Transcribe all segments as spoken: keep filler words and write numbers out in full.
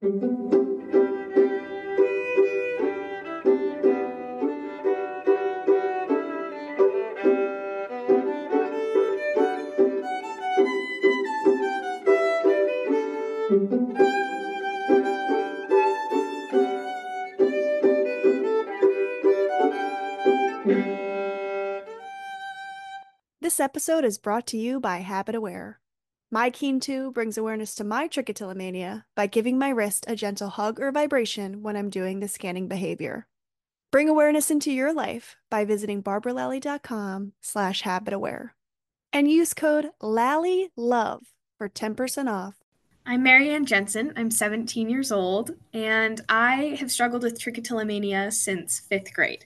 This episode is brought to you by Habit Aware. My Keen two brings awareness to my trichotillomania by giving my wrist a gentle hug or vibration when I'm doing the scanning behavior. Bring awareness into your life by visiting barbaralally.com slash habitaware and use code LALLYLOVE for ten percent off. I'm Marianne Jensen. I'm seventeen years old, and I have struggled with trichotillomania since fifth grade.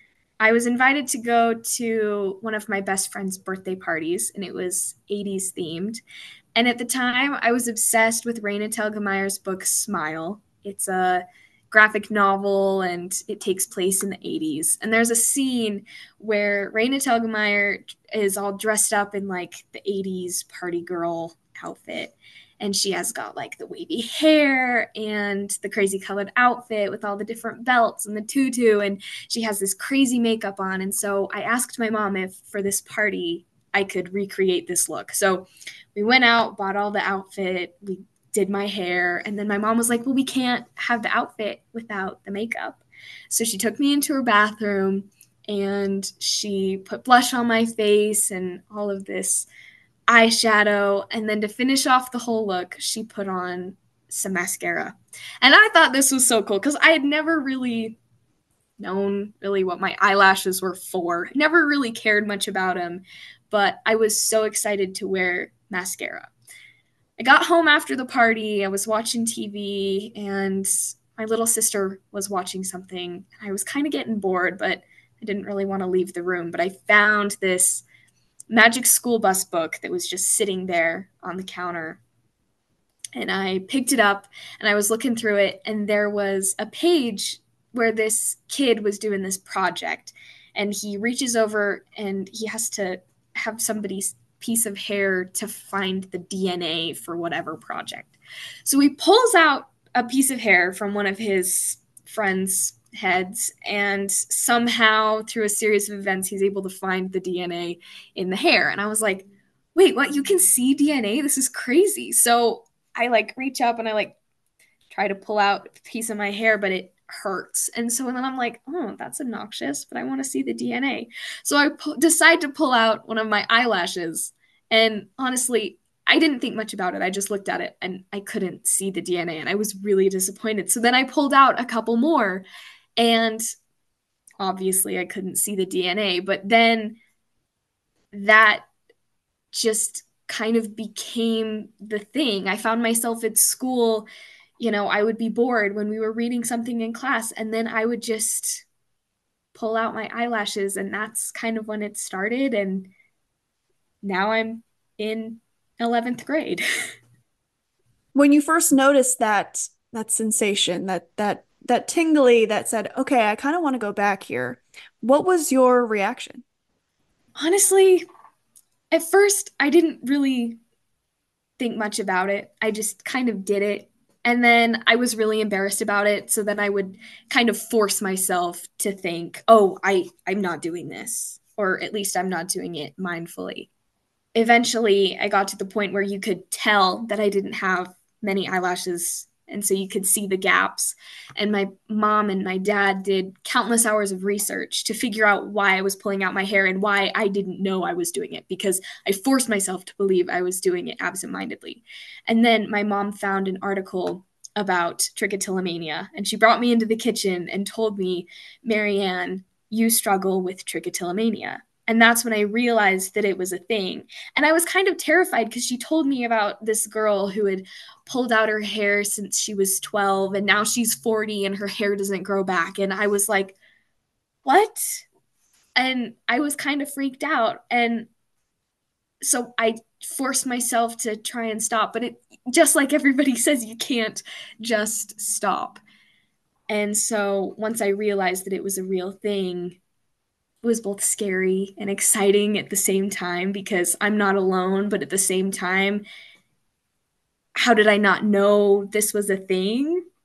I was invited to go to one of my best friend's birthday parties, and it was eighties themed. And at the time, I was obsessed with Raina Telgemeyer's book Smile. It's a graphic novel, and it takes place in the eighties. And there's a scene where Raina Telgemeier is all dressed up in like the eighties party girl outfit. And she has got like the wavy hair and the crazy colored outfit with all the different belts and the tutu. And she has this crazy makeup on. And so I asked my mom if for this party I could recreate this look. So we went out, bought all the outfit, we did my hair, and then my mom was like, well, we can't have the outfit without the makeup. So she took me into her bathroom and she put blush on my face and all of this eyeshadow, and then to finish off the whole look, she put on some mascara. And I thought this was so cool because I had never really known really what my eyelashes were for. Never really cared much about them, but I was so excited to wear mascara. I got home after the party, I was watching T V, and my little sister was watching something. I was kind of getting bored, but I didn't really want to leave the room. But I found this Magic School Bus book that was just sitting there on the counter. And I picked it up and I was looking through it, and there was a page where this kid was doing this project. And he reaches over and he has to have somebody's piece of hair to find the D N A for whatever project. So he pulls out a piece of hair from one of his friends' heads, and somehow through a series of events he's able to find the D N A in the hair. And I was like, wait, what? You can see D N A? This is crazy. So I like reach up and I like try to pull out a piece of my hair, but it hurts. And so then I'm like, oh, that's obnoxious, but I want to see the D N A. So I pu- decide to pull out one of my eyelashes. And honestly, I didn't think much about it. I just looked at it and I couldn't see the D N A, and I was really disappointed. So then I pulled out a couple more, and obviously I couldn't see the D N A. But then that just kind of became the thing. I found myself at school, you know, I would be bored when we were reading something in class, and then I would just pull out my eyelashes, and that's kind of when it started. And now I'm in eleventh grade. When you first noticed that that sensation, that that that tingly that said, "Okay, I kind of want to go back here." What was your reaction? Honestly, at first I didn't really think much about it. I just kind of did it. And then I was really embarrassed about it. So then I would kind of force myself to think, oh, I, I'm not doing this, or at least I'm not doing it mindfully. Eventually, I got to the point where you could tell that I didn't have many eyelashes. And so you could see the gaps. And my mom and my dad did countless hours of research to figure out why I was pulling out my hair and why I didn't know I was doing it, because I forced myself to believe I was doing it absentmindedly. And then my mom found an article about trichotillomania, and she brought me into the kitchen and told me, Marianne, you struggle with trichotillomania. And that's when I realized that it was a thing. And I was kind of terrified because she told me about this girl who had pulled out her hair since she was twelve, and now she's forty and her hair doesn't grow back. And I was like, what? And I was kind of freaked out. And so I forced myself to try and stop. But it, just like everybody says, you can't just stop. And so once I realized that it was a real thing, it was both scary and exciting at the same time, because I'm not alone, but at the same time, how did I not know this was a thing?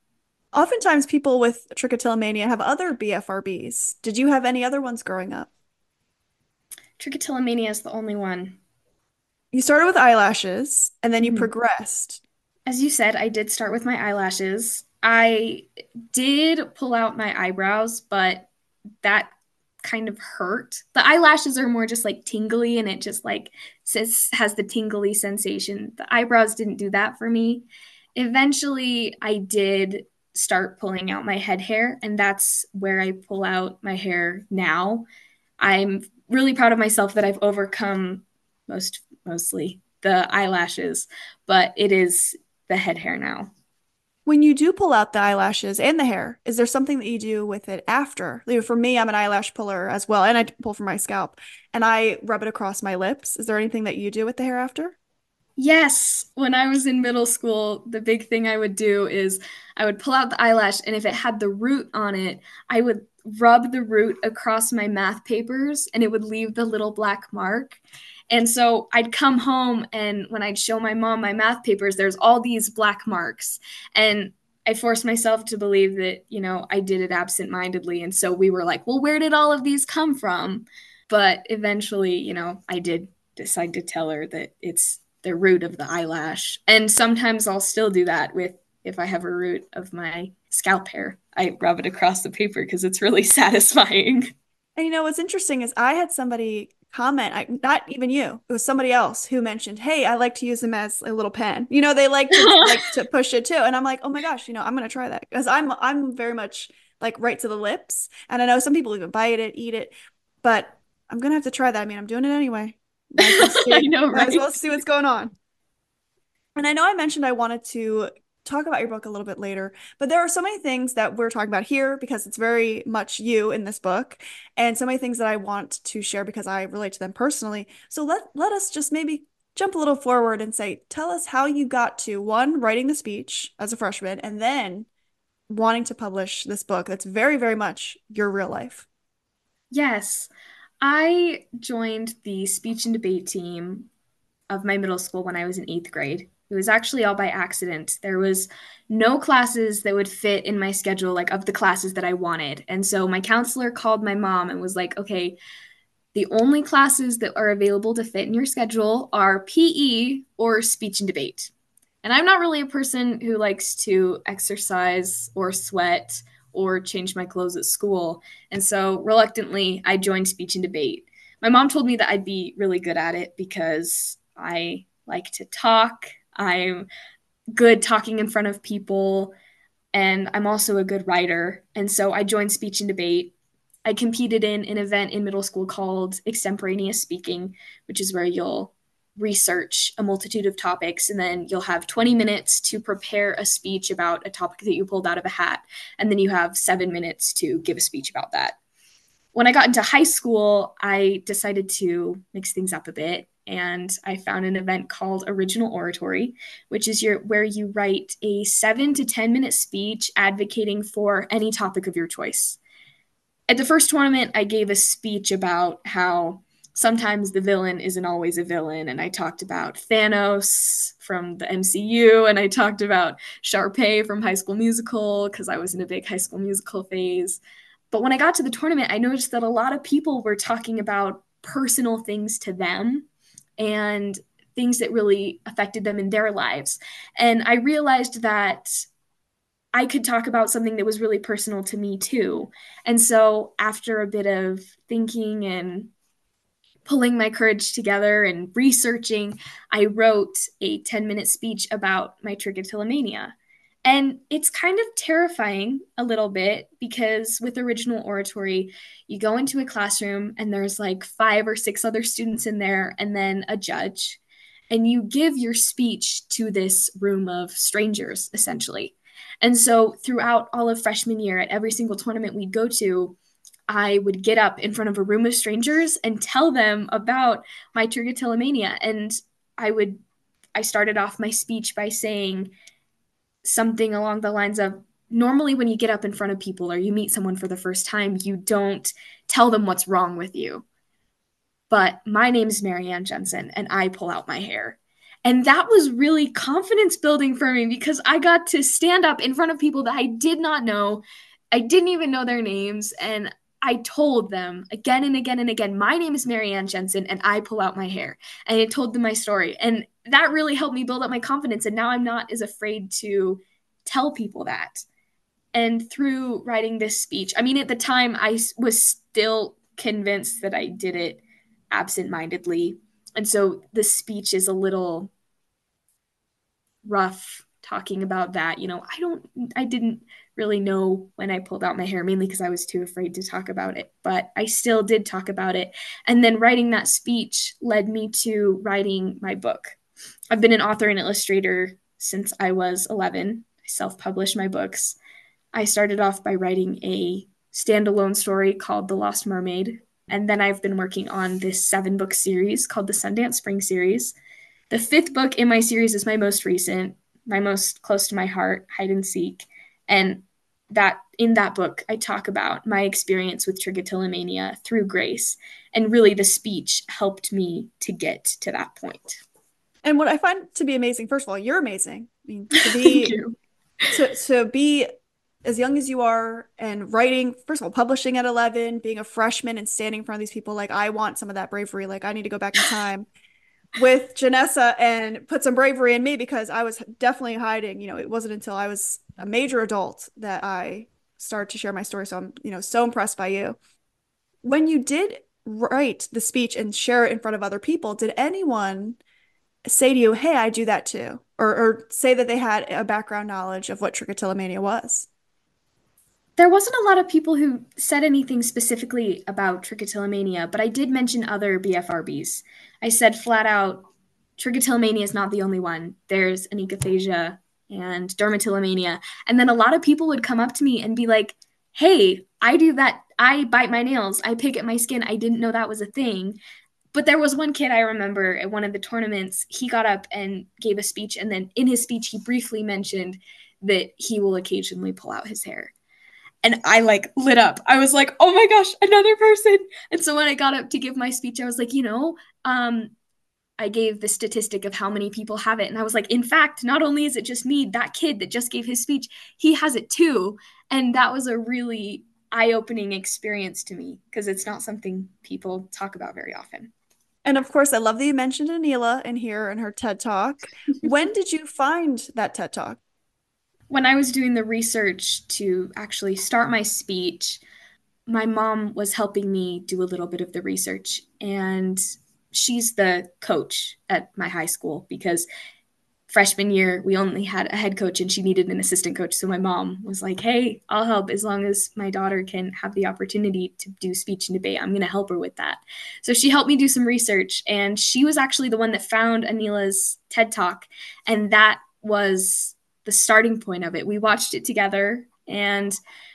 Oftentimes, people with trichotillomania have other B F R Bs. Did you have any other ones growing up? Trichotillomania is the only one. You started with eyelashes and then you Mhm. progressed. As you said, I did start with my eyelashes. I did pull out my eyebrows, but that kind of hurt. The eyelashes are more just like tingly and it just like says has the tingly sensation. The eyebrows didn't do that for me. Eventually, I did start pulling out my head hair, and that's where I pull out my hair now. I'm really proud of myself that I've overcome most mostly the eyelashes, but it is the head hair now. When you do pull out the eyelashes and the hair, is there something that you do with it after? You know, for me, I'm an eyelash puller as well, and I pull from my scalp, and I rub it across my lips. Is there anything that you do with the hair after? Yes, when I was in middle school, the big thing I would do is I would pull out the eyelash, and if it had the root on it, I would rub the root across my math papers, and it would leave the little black mark. And so I'd come home, and when I'd show my mom my math papers, there's all these black marks. And I forced myself to believe that, you know, I did it absentmindedly. And so we were like, well, where did all of these come from? But eventually, you know, I did decide to tell her that it's the root of the eyelash. And sometimes I'll still do that with if I have a root of my scalp hair. I rub it across the paper because it's really satisfying. And you know what's interesting is I had somebody comment, I, not even you, it was somebody else who mentioned, "Hey, I like to use them as a little pen." You know, they like to like to push it too, and I'm like, "Oh my gosh, you know, I'm gonna try that," because I'm I'm very much like right to the lips, and I know some people even bite it, eat it, but I'm gonna have to try that. I mean, I'm doing it anyway. Might as well I see, know, might as well right? see what's going on. And I know I mentioned I wanted to talk about your book a little bit later, but there are so many things that we're talking about here because it's very much you in this book, and so many things that I want to share because I relate to them personally. So let let us just maybe jump a little forward and say, tell us how you got to one, writing the speech as a freshman, and then wanting to publish this book that's very, very much your real life. Yes. I joined the speech and debate team of my middle school when I was in eighth grade. It was actually all by accident. There was no classes that would fit in my schedule, like of the classes that I wanted. And so my counselor called my mom and was like, okay, the only classes that are available to fit in your schedule are P E or speech and debate. And I'm not really a person who likes to exercise or sweat or change my clothes at school. And so reluctantly, I joined speech and debate. My mom told me that I'd be really good at it because I like to talk. I'm good talking in front of people, and I'm also a good writer. And so I joined speech and debate. I competed in an event in middle school called extemporaneous speaking, which is where you'll research a multitude of topics and then you'll have twenty minutes to prepare a speech about a topic that you pulled out of a hat. And then you have seven minutes to give a speech about that. When I got into high school, I decided to mix things up a bit and I found an event called Original Oratory, which is your where you write a seven to ten minute speech advocating for any topic of your choice. At the first tournament, I gave a speech about how sometimes the villain isn't always a villain, and I talked about Thanos from the M C U, and I talked about Sharpay from High School Musical because I was in a big High School Musical phase. But when I got to the tournament, I noticed that a lot of people were talking about personal things to them and things that really affected them in their lives. And I realized that I could talk about something that was really personal to me too. And so after a bit of thinking and pulling my courage together and researching, I wrote a ten minute speech about my trichotillomania. And it's kind of terrifying a little bit because with original oratory, you go into a classroom and there's like five or six other students in there and then a judge. And you give your speech to this room of strangers, essentially. And so throughout all of freshman year, at every single tournament we'd go to, I would get up in front of a room of strangers and tell them about my trichotillomania. And I would, I started off my speech by saying something along the lines of normally when you get up in front of people or you meet someone for the first time, you don't tell them what's wrong with you. But my name is Marianne Jensen and I pull out my hair. And that was really confidence building for me because I got to stand up in front of people that I did not know. I didn't even know their names. And I told them again and again and again, my name is Marianne Jensen and I pull out my hair. And I told them my story. And that really helped me build up my confidence. And now I'm not as afraid to tell people that. And through writing this speech, I mean, at the time, I was still convinced that I did it absentmindedly. And so the speech is a little rough talking about that. You know, I don't, I didn't really know when I pulled out my hair, mainly because I was too afraid to talk about it, but I still did talk about it. And then writing that speech led me to writing my book. I've been an author and illustrator since I was eleven. I self published my books. I started off by writing a standalone story called The Lost Mermaid. And then I've been working on this seven book series called the Sundance Spring series. The fifth book in my series is my most recent, my most close to my heart, Hide and Seek. And that in that book, I talk about my experience with trichotillomania through Grace. And really the speech helped me to get to that point. And what I find to be amazing, first of all, you're amazing. I mean, to Thank be you. to to be as young as you are and writing, first of all, publishing at eleven, being a freshman and standing in front of these people, like I want some of that bravery. Like I need to go back in time with Janessa and put some bravery in me because I was definitely hiding. You know, it wasn't until I was a major adult that I started to share my story. So I'm, you know, so impressed by you. When you did write the speech and share it in front of other people, did anyone say to you, hey, I do that too? Or, or say that they had a background knowledge of what trichotillomania was? There wasn't a lot of people who said anything specifically about trichotillomania, but I did mention other B F R Bs. I said flat out, trichotillomania is not the only one. There's anychophagia and dermatillomania. And then a lot of people would come up to me and be like, hey, I do that. I bite my nails. I pick at my skin. I didn't know that was a thing. But there was one kid I remember at one of the tournaments, he got up and gave a speech. And then in his speech, he briefly mentioned that he will occasionally pull out his hair. And I like lit up. I was like, oh my gosh, another person. And so when I got up to give my speech, I was like, you know, um, I gave the statistic of how many people have it. And I was like, in fact, not only is it just me, that kid that just gave his speech, he has it too. And that was a really eye opening experience to me because it's not something people talk about very often. And of course, I love that you mentioned Anila in here in her TED Talk. When did you find that TED Talk? When I was doing the research to actually start my speech, my mom was helping me do a little bit of the research, and she's the coach at my high school because freshman year we only had a head coach and she needed an assistant coach. So my mom was like, hey, I'll help as long as my daughter can have the opportunity to do speech and debate. I'm going to help her with that. So she helped me do some research, and she was actually the one that found Anila's TED Talk, and that was the starting point of it. We watched it together, and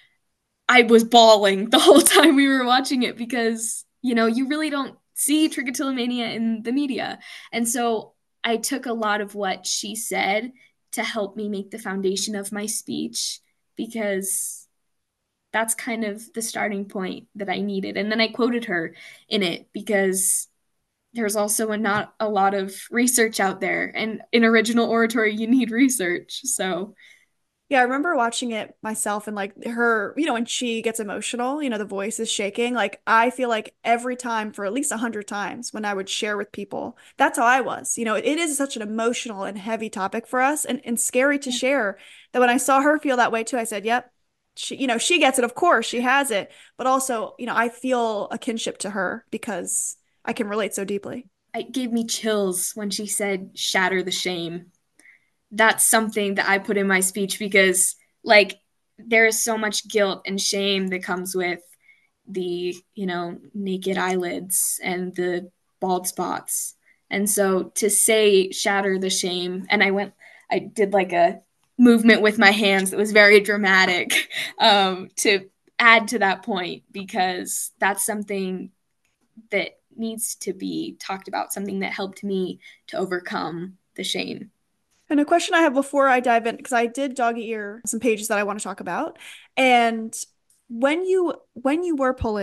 I was bawling the whole time we were watching it because, you know, you really don't see trichotillomania in the media. And so I took a lot of what she said to help me make the foundation of my speech because that's kind of the starting point that I needed. And then I quoted her in it because there's also a, not a lot of research out there. And in original oratory, you need research. So Yeah, I remember watching it myself and like her, you know, when she gets emotional, you know, the voice is shaking. Like I feel like every time for at least a hundred times when I would share with people, that's how I was. You know, it, it is such an emotional and heavy topic for us and, and scary to share that when I saw her feel that way too, I said, yep, she, you know, she gets it. Of course, she has it. But also, you know, I feel a kinship to her because I can relate so deeply. it gave me chills when she said, shatter the shame. That's something that I put in my speech because, like, there is so much guilt and shame that comes with the, you know, naked eyelids and the bald spots. And so to say shatter the shame, and I went, I did like a movement with my hands that was very dramatic um, to add to that point because that's something that needs to be talked about, something that helped me to overcome the shame. And a question I have before I dive in, because I did dog ear some pages that I want to talk about. And when you when you were pulling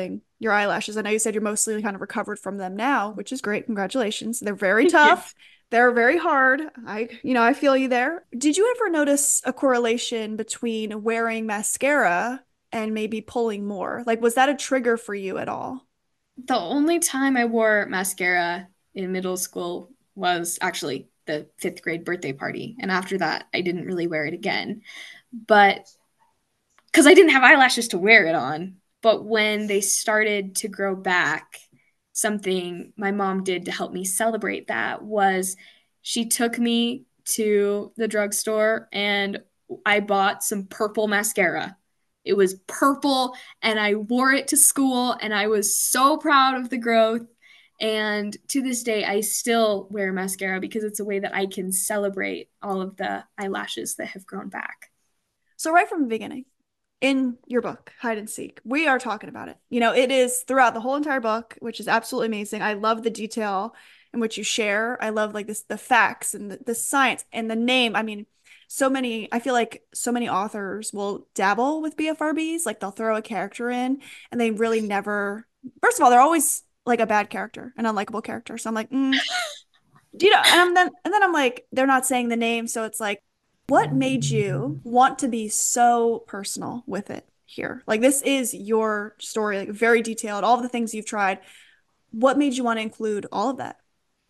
your eyelashes? I know you said you're mostly kind of recovered from them now, which is great. Congratulations. They're very Yes. tough. They're very hard. I, you know, I feel you there. Did you ever notice a correlation between wearing mascara and maybe pulling more? Like, was that a trigger for you at all? The only time I wore mascara in middle school was actually the fifth grade birthday party. And after that, I didn't really wear it again. But because I didn't have eyelashes to wear it on. But when they started to grow back, something my mom did to help me celebrate that was she took me to the drugstore and I bought some purple mascara. It was purple and I wore it to school and I was so proud of the growth. And to this day, I still wear mascara because it's a way that I can celebrate all of the eyelashes that have grown back. So, right from the beginning, in your book, Hide and Seek, we are talking about it. You know, it is throughout the whole entire book, which is absolutely amazing. I love the detail in which you share. I love like this, the facts and the, the science and the name. I mean, so many, I feel like so many authors will dabble with B F R Bs, like they'll throw a character in and they really never, first of all, they're always like a bad character, an unlikable character. So I'm like, mm, do you know? And I'm then, and then I'm like, they're not saying the name. So it's like, what made you want to be so personal with it here? Like this is your story, like very detailed, all of the things you've tried. What made you want to include all of that?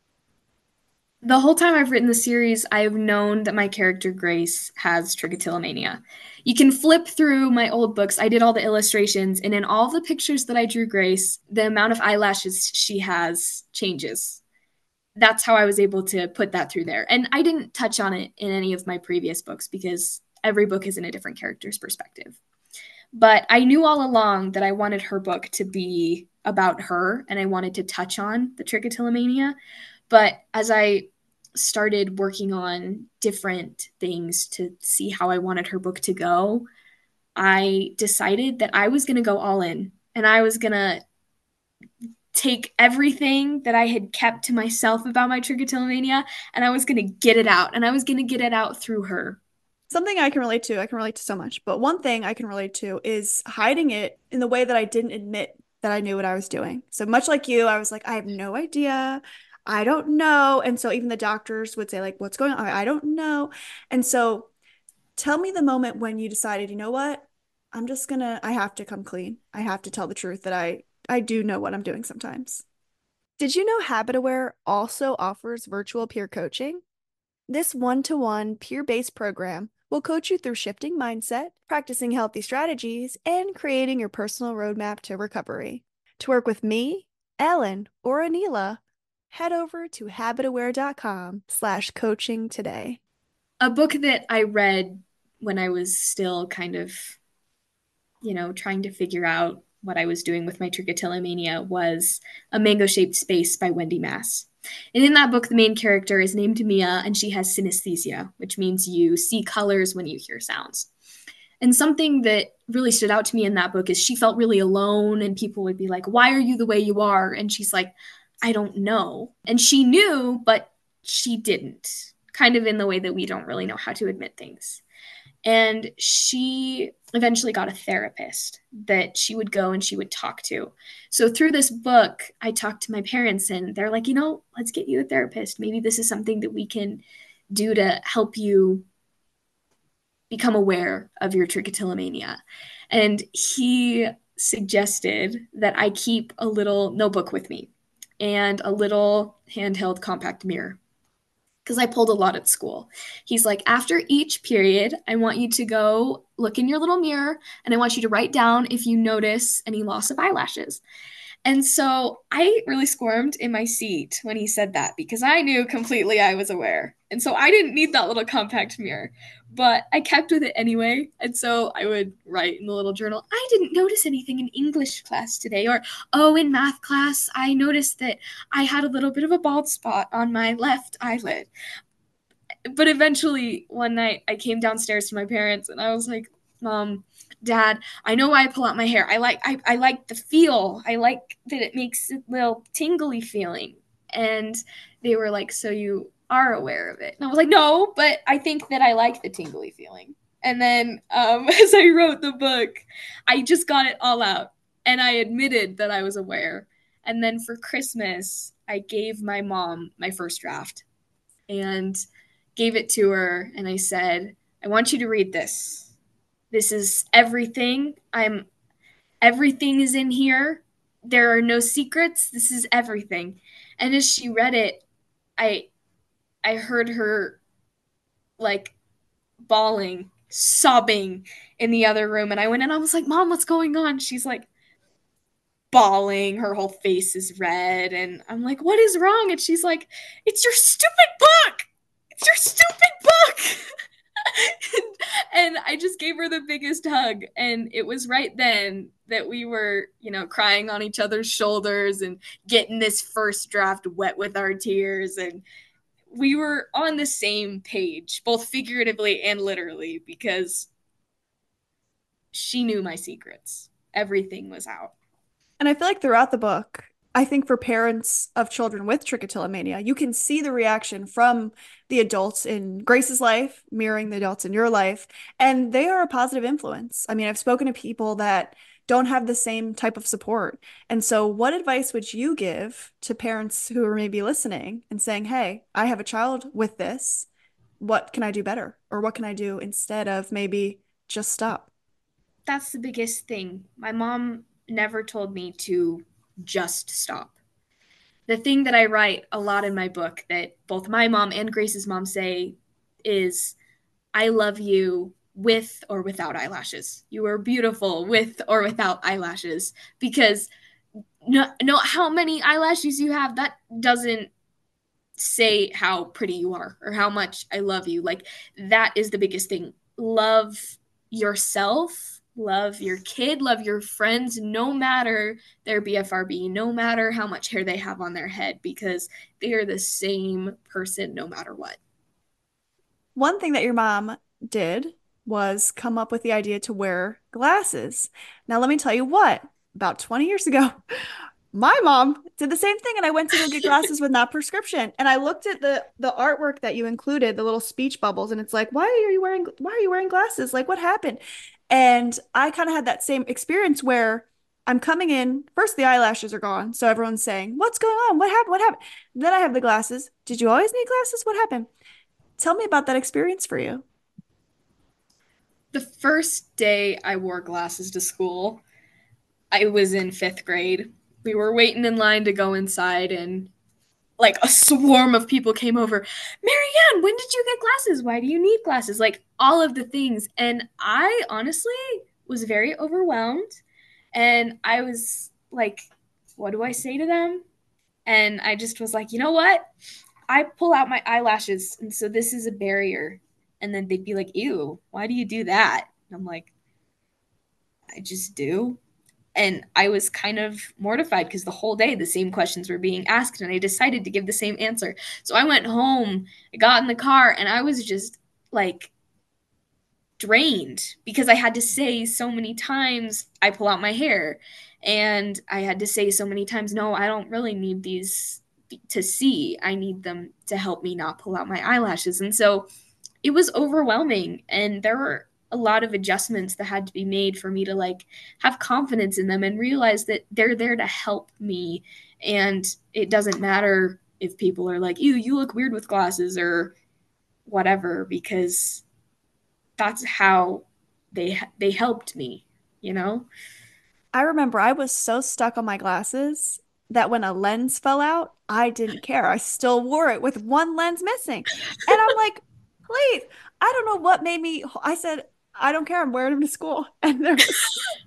The whole time I've written the series, I have known that my character Grace has trichotillomania. You can flip through my old books. I did all the illustrations, and in all the pictures that I drew Grace, the amount of eyelashes she has changes. That's how I was able to put that through there. And I didn't touch on it in any of my previous books because every book is in a different character's perspective. But I knew all along that I wanted her book to be about her and I wanted to touch on the trichotillomania. But as I started working on different things to see how I wanted her book to go, I decided that I was going to go all in and I was going to take everything that I had kept to myself about my trichotillomania and I was going to get it out and I was going to get it out through her. Something I can relate to, I can relate to so much, but one thing I can relate to is hiding it in the way that I didn't admit that I knew what I was doing. So much like you, I was like, I have no idea. I don't know. And so even the doctors would say, like, what's going on? I don't know. And so tell me the moment when you decided, you know what? I'm just gonna, I have to come clean. I have to tell the truth that I I do know what I'm doing sometimes. Did you know Habit Aware also offers virtual peer coaching? This one to one, peer based program will coach you through shifting mindset, practicing healthy strategies, and creating your personal roadmap to recovery. To work with me, Ellen, or Anila, head over to habitaware.com slash coaching today. A book that I read when I was still kind of, you know, trying to figure out what I was doing with my trichotillomania was A Mango Shaped Space by Wendy Mass. And in that book, the main character is named Mia, and she has synesthesia, which means you see colors when you hear sounds. And something that really stood out to me in that book is she felt really alone, and people would be like, "Why are you the way you are?" And she's like, "I don't know." And she knew, but she didn't, kind of in the way that we don't really know how to admit things. And she eventually got a therapist that she would go and she would talk to. So through this book, I talked to my parents and they're like, you know, let's get you a therapist. Maybe this is something that we can do to help you become aware of your trichotillomania. And he suggested that I keep a little notebook with me and a little handheld compact mirror because I pulled a lot at school. He's like, after each period, I want you to go look in your little mirror and I want you to write down if you notice any loss of eyelashes. And so I really squirmed in my seat when he said that because I knew completely I was aware. And so I didn't need that little compact mirror, but I kept with it anyway. And so I would write in the little journal, I didn't notice anything in English class today. Or, oh, in math class, I noticed that I had a little bit of a bald spot on my left eyelid. But eventually, one night, I came downstairs to my parents and I was like, Mom, Dad, I know why I pull out my hair. I like I, I like the feel. I like that it makes a little tingly feeling. And they were like, so you are aware of it? And I was like, no, but I think that I like the tingly feeling. And then um, as I wrote the book, I just got it all out. And I admitted that I was aware. And then for Christmas, I gave my mom my first draft and gave it to her. And I said, I want you to read this. This is everything. I'm everything is in here. There are no secrets. This is everything. And as she read it, I I heard her like bawling, sobbing in the other room. And I went and I was like, Mom, what's going on? She's like bawling. Her whole face is red. And I'm like, what is wrong? And she's like, it's your stupid book. It's your stupid book. and, and I just gave her the biggest hug. And it was right then that we were, you know, crying on each other's shoulders and getting this first draft wet with our tears. And we were on the same page, both figuratively and literally, because she knew my secrets. Everything was out. And I feel like throughout the book, I think for parents of children with trichotillomania, you can see the reaction from the adults in Grace's life, mirroring the adults in your life, and they are a positive influence. I mean, I've spoken to people that don't have the same type of support. And so, what advice would you give to parents who are maybe listening and saying, hey, I have a child with this. What can I do better? Or what can I do instead of maybe just stop? That's the biggest thing. My mom never told me to just stop. The thing that I write a lot in my book that both my mom and Grace's mom say is, I love you with or without eyelashes. You are beautiful with or without eyelashes. Because no, no, how many eyelashes you have, that doesn't say how pretty you are or how much I love you. Like, that is the biggest thing. Love yourself, love your kid, love your friends, no matter their B F R B, no matter how much hair they have on their head, because they are the same person no matter what. One thing that your mom did was come up with the idea to wear glasses. Now, let me tell you what, about twenty years ago, my mom did the same thing, and I went to go get glasses with not prescription. And I looked at the the artwork that you included, the little speech bubbles, and it's like, why are you wearing why are you wearing glasses? Like, what happened? And I kind of had that same experience where I'm coming in, first the eyelashes are gone, so everyone's saying, what's going on? What happened? What happened? Then I have the glasses. Did you always need glasses? What happened? Tell me about that experience for you. The first day I wore glasses to school, I was in fifth grade. We were waiting in line to go inside, and like a swarm of people came over. Marianne, when did you get glasses? Why do you need glasses? Like all of the things. And I honestly was very overwhelmed. And I was like, what do I say to them? And I just was like, you know what? I pull out my eyelashes. And so this is a barrier. And then they'd be like, ew, why do you do that? And I'm like, I just do. And I was kind of mortified because the whole day the same questions were being asked, and I decided to give the same answer. So I went home, I got in the car, and I was just like drained because I had to say so many times, I pull out my hair. And I had to say so many times, no, I don't really need these to see. I need them to help me not pull out my eyelashes. And so it was overwhelming. And there were a lot of adjustments that had to be made for me to like have confidence in them and realize that they're there to help me. And it doesn't matter if people are like, ew, you look weird with glasses or whatever, because that's how they they helped me, you know? I remember I was so stuck on my glasses that when a lens fell out, I didn't care. I still wore it with one lens missing. And I'm like, please, I don't know what made me. I said, I don't care. I'm wearing them to school. And there was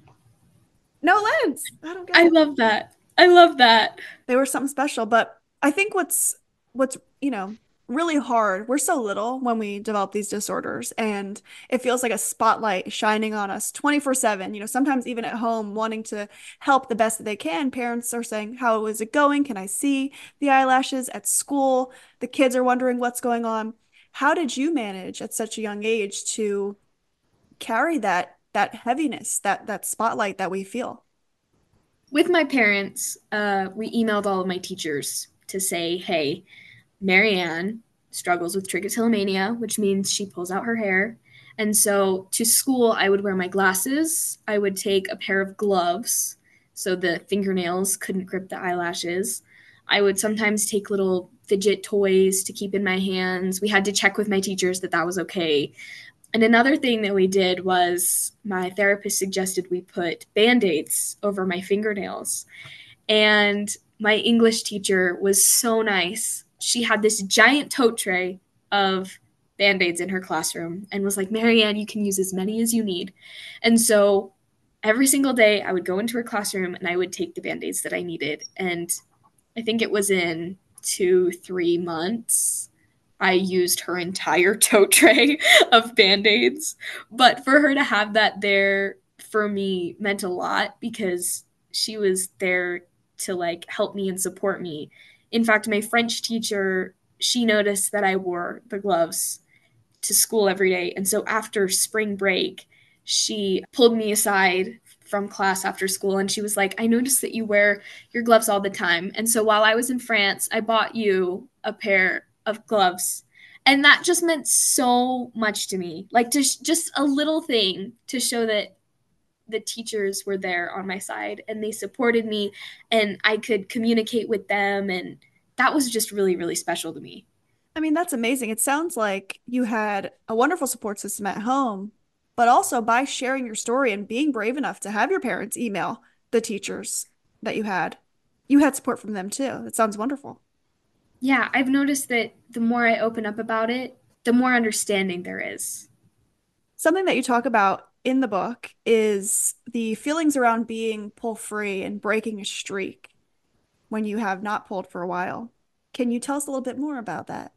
no lens. I don't get I it. love that. I love that. They were something special. But I think what's what's, you know, really hard, we're so little when we develop these disorders, and it feels like a spotlight shining on us twenty-four seven. You know, sometimes even at home, wanting to help the best that they can, parents are saying, how is it going? Can I see the eyelashes? At school, the kids are wondering what's going on. How did you manage at such a young age to carry that that heaviness, that that spotlight that we feel? With my parents, uh, we emailed all of my teachers to say, hey, Marianne struggles with trichotillomania, which means she pulls out her hair. And so to school, I would wear my glasses. I would take a pair of gloves so the fingernails couldn't grip the eyelashes. I would sometimes take little fidget toys to keep in my hands. We had to check with my teachers that that was okay. And another thing that we did was my therapist suggested we put band-aids over my fingernails. And my English teacher was so nice. She had this giant tote tray of band-aids in her classroom and was like, Marianne, you can use as many as you need. And so every single day I would go into her classroom and I would take the band-aids that I needed. And I think it was in two, three months, I used her entire tote tray of band-aids. But for her to have that there for me meant a lot because she was there to like help me and support me. In fact, my French teacher, she noticed that I wore the gloves to school every day. And so after spring break, she pulled me aside from class after school and she was like, I noticed that you wear your gloves all the time. And so while I was in France, I bought you a pair of gloves. And that just meant so much to me. Like just just a little thing to show that the teachers were there on my side and they supported me and I could communicate with them, and that was just really really special to me. I mean, that's amazing. It sounds like you had a wonderful support system at home, but also by sharing your story and being brave enough to have your parents email the teachers that you had, you had support from them too. It sounds wonderful. Yeah, I've noticed that the more I open up about it, the more understanding there is. Something that you talk about in the book is the feelings around being pull free and breaking a streak when you have not pulled for a while. Can you tell us a little bit more about that?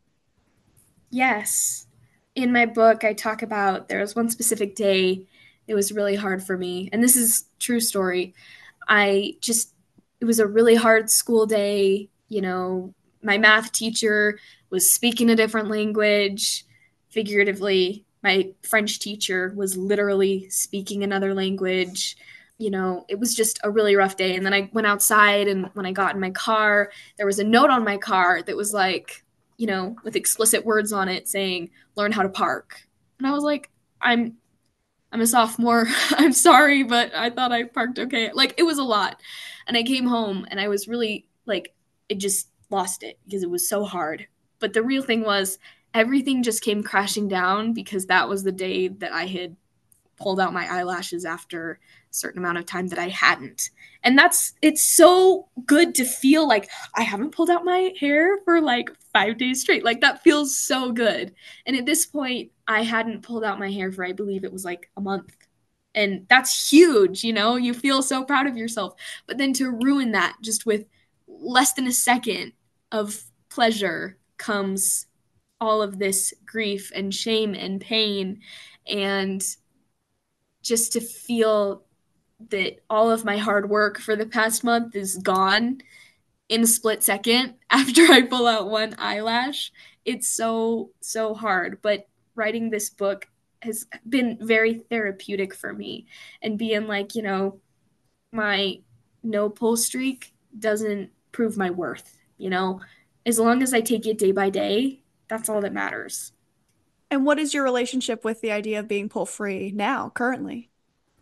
Yes. In my book, I talk about there was one specific day it was really hard for me. And this is true story. I just it was a really hard school day, you know, my math teacher was speaking a different language, figuratively. My French teacher was literally speaking another language. You know, it was just a really rough day. And then I went outside, and when I got in my car, there was a note on my car that was like, you know, with explicit words on it saying, learn how to park. And I was like, I'm I'm a sophomore. I'm sorry, but I thought I parked okay. Like it was a lot. And I came home and I was really like it just lost it because it was so hard. But the real thing was everything just came crashing down because that was the day that I had pulled out my eyelashes after a certain amount of time that I hadn't. And that's it's so good to feel like I haven't pulled out my hair for like five days straight. Like that feels so good. And at this point, I hadn't pulled out my hair for I believe it was like a month. And that's huge, you know? You feel so proud of yourself. But then to ruin that just with less than a second of pleasure comes all of this grief and shame and pain, and just to feel that all of my hard work for the past month is gone in a split second after I pull out one eyelash. It's so, so hard. But writing this book has been very therapeutic for me. And being like, you know, my no pull streak doesn't prove my worth. You know, as long as I take it day by day, that's all that matters. And what is your relationship with the idea of being pull free now, currently?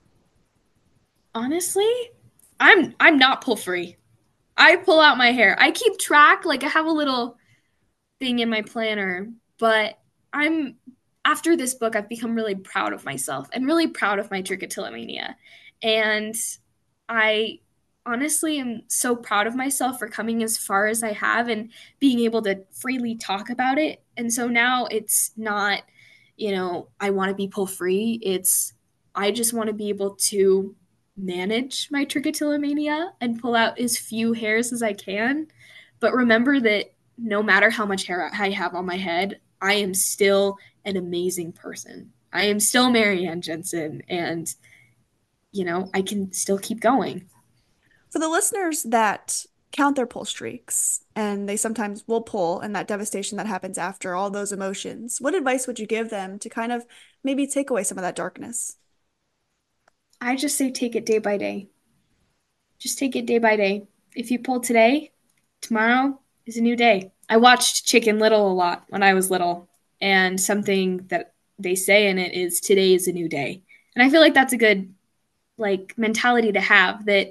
Honestly, I'm I'm not pull free. I pull out my hair. I keep track, like I have a little thing in my planner, but I'm after this book, I've become really proud of myself and really proud of my trichotillomania. And I honestly am so proud of myself for coming as far as I have and being able to freely talk about it. And so now it's not, you know, I want to be pull free. It's I just want to be able to manage my trichotillomania and pull out as few hairs as I can. But remember that no matter how much hair I have on my head, I am still an amazing person. I am still Marianne Jensen, and you know, I can still keep going. For the listeners that count their pull streaks and they sometimes will pull and that devastation that happens after all those emotions, what advice would you give them to kind of maybe take away some of that darkness? I just say take it day by day. Just take it day by day. If you pull today, tomorrow is a new day. I watched Chicken Little a lot when I was little, and something that they say in it is today is a new day. And I feel like that's a good like mentality to have, that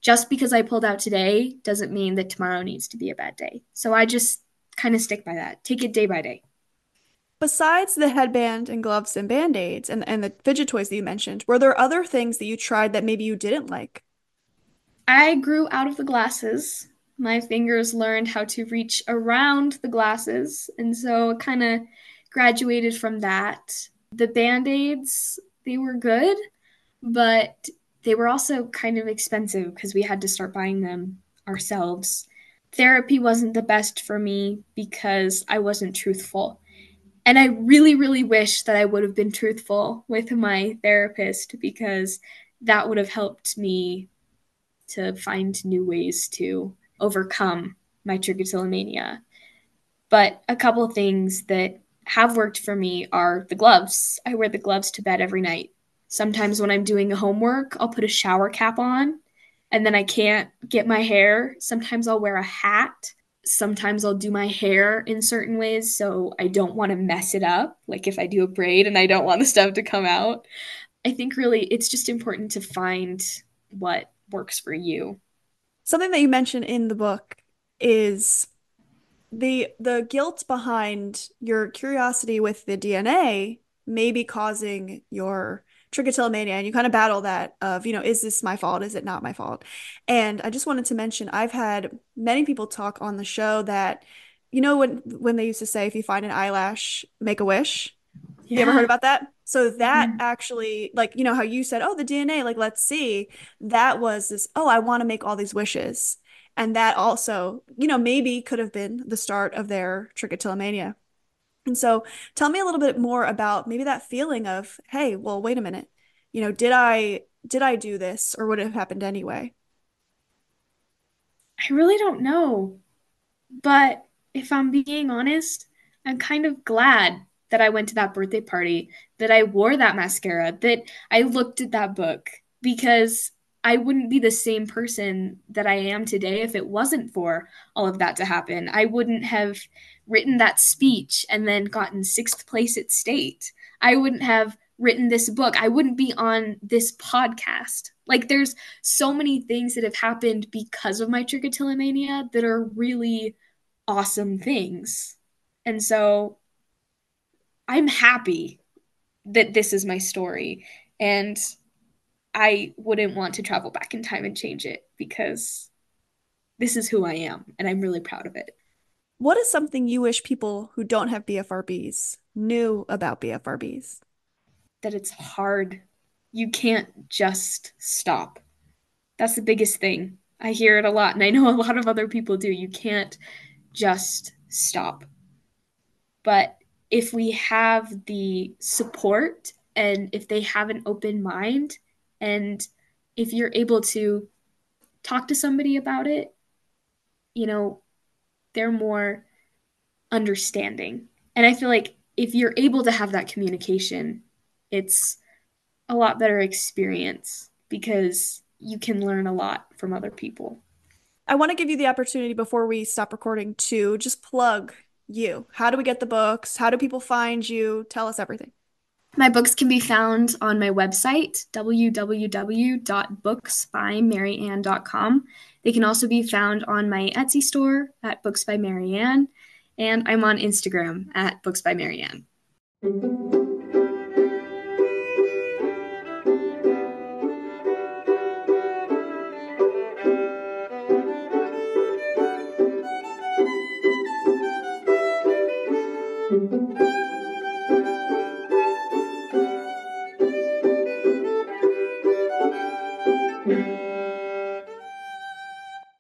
just because I pulled out today doesn't mean that tomorrow needs to be a bad day. So I just kind of stick by that. Take it day by day. Besides the headband and gloves and band-aids and, and the fidget toys that you mentioned, were there other things that you tried that maybe you didn't like? I grew out of the glasses. My fingers learned how to reach around the glasses, and so it kind of graduated from that. The band-aids, they were good, but they were also kind of expensive because we had to start buying them ourselves. Therapy wasn't the best for me because I wasn't truthful. And I really, really wish that I would have been truthful with my therapist because that would have helped me to find new ways to overcome my trichotillomania. But a couple of things that have worked for me are the gloves. I wear the gloves to bed every night. Sometimes when I'm doing homework, I'll put a shower cap on and then I can't get my hair. Sometimes I'll wear a hat. Sometimes I'll do my hair in certain ways so I don't want to mess it up. Like if I do a braid and I don't want the stuff to come out. I think really it's just important to find what works for you. Something that you mentioned in the book is the the guilt behind your curiosity with the D N A may be causing your trichotillomania, and you kind of battle that of, you know, is this my fault? Is it not my fault? And I just wanted to mention I've had many people talk on the show that, you know, when when they used to say if you find an eyelash, make a wish. You ever heard Yeah. about that? So that Mhm. actually, like, you know, how you said, oh, the D N A, like, let's see. That was this, oh, I want to make all these wishes. And that also, you know, maybe could have been the start of their trichotillomania. And so tell me a little bit more about maybe that feeling of, hey, well, wait a minute. You know, did I did I do this or would it have happened anyway? I really don't know. But if I'm being honest, I'm kind of glad that I went to that birthday party, that I wore that mascara, that I looked at that book, because I wouldn't be the same person that I am today if it wasn't for all of that to happen. I wouldn't have written that speech and then gotten sixth place at state. I wouldn't have written this book. I wouldn't be on this podcast. Like, there's so many things that have happened because of my trichotillomania that are really awesome things. And so I'm happy that this is my story. And I wouldn't want to travel back in time and change it because this is who I am. And I'm really proud of it. What is something you wish people who don't have B F R Bs knew about B F R Bs? That it's hard. You can't just stop. That's the biggest thing. I hear it a lot, and I know a lot of other people do. You can't just stop. But if we have the support and if they have an open mind, and if you're able to talk to somebody about it, you know, they're more understanding. And I feel like if you're able to have that communication, it's a lot better experience because you can learn a lot from other people. I want to give you the opportunity before we stop recording to just plug you. How do we get the books? How do people find you? Tell us everything. My books can be found on my website, w w w dot books by maryann dot com. They can also be found on my Etsy store at Books by Maryann, and I'm on Instagram at Books by Maryann.